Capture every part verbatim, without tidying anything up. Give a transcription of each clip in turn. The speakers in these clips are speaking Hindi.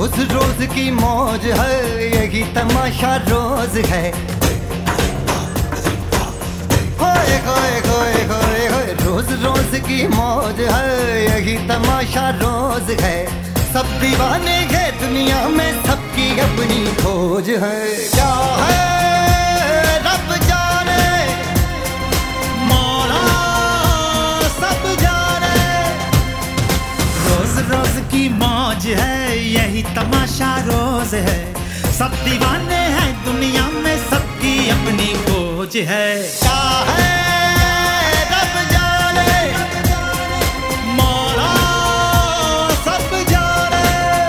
रोज रोज की मौज है, यही तमाशा रोज है। होए होए होए होए होए, रोज रोज की मौज है, यही तमाशा रोज है। सब दीवाने हैं दुनिया में, सबकी अपनी खोज है। क्या है रब जाने, मौला सब जाने। रोज रोज की मौज है, यही तमाशा रोज है। सब दीवाने हैं दुनिया में, सबकी अपनी खोज है। क्या है रब जाने, मौला सब जाने।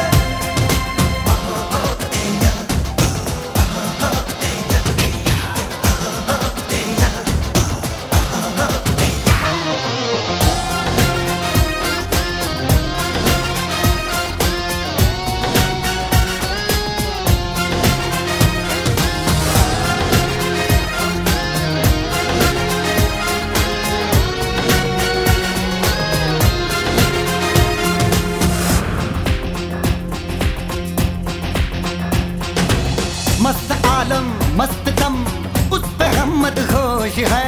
मस्त आलम मस्त दम, उस पे हम मदहोश है।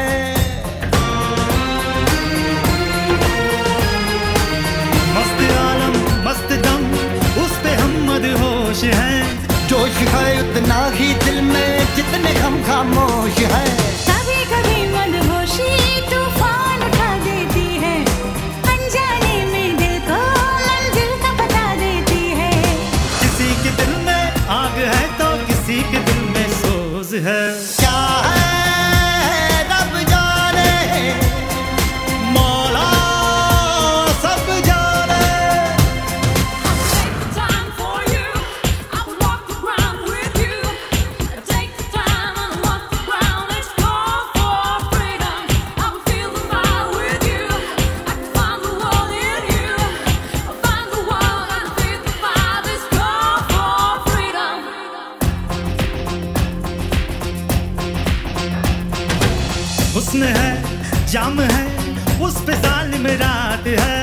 मस्त आलम मस्त दम, उस पे हम मदहोश हैं। जोश है उतना ही दिल में, जितने हम खामोश है। कभी कभी मदहोशी तूफान उठा देती है, अनजाने में दिल को मंजिल का बता देती है। किसी के दिल में आग है तो किसी के दिल में सोज है। क्या है रब जाने, मौला सब जाने। हुस्न है जाम है, उस पे जालिम रात है।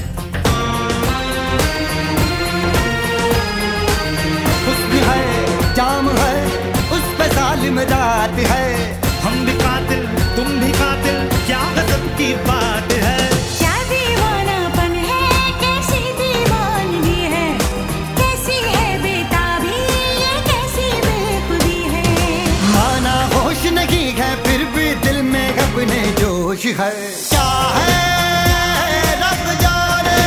हुस्न है जाम है, उस पे जालिम रात है। हम भी कातिल तुम भी कातिल, क्या गजब की बात है। क्या दीवानापन है, कैसी दीवानगी है, कैसी है बेताबी, ये कैसी बेखुदी है। माना होश नहीं है, फिर भी दिल में अपने जोश है। क्या है रब जाने,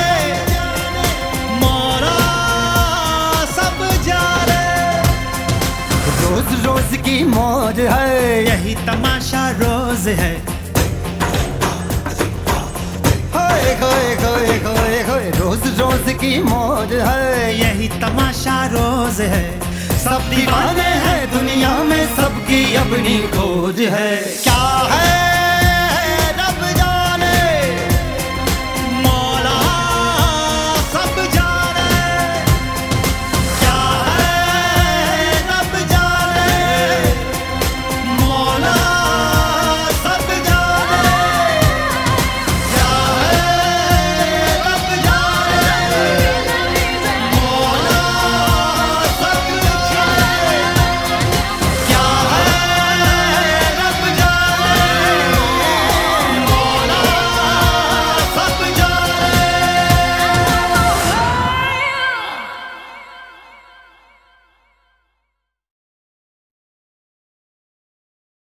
मौला सब जाने। रोज रोज की मौज है, यही तमाशा रोज है। होए होए होए होए होए, रोज रोज की मौज है। यही तमाशा रोज है। सब दीवाने हैं दुनिया में, सबकी अपनी खोज है। क्या है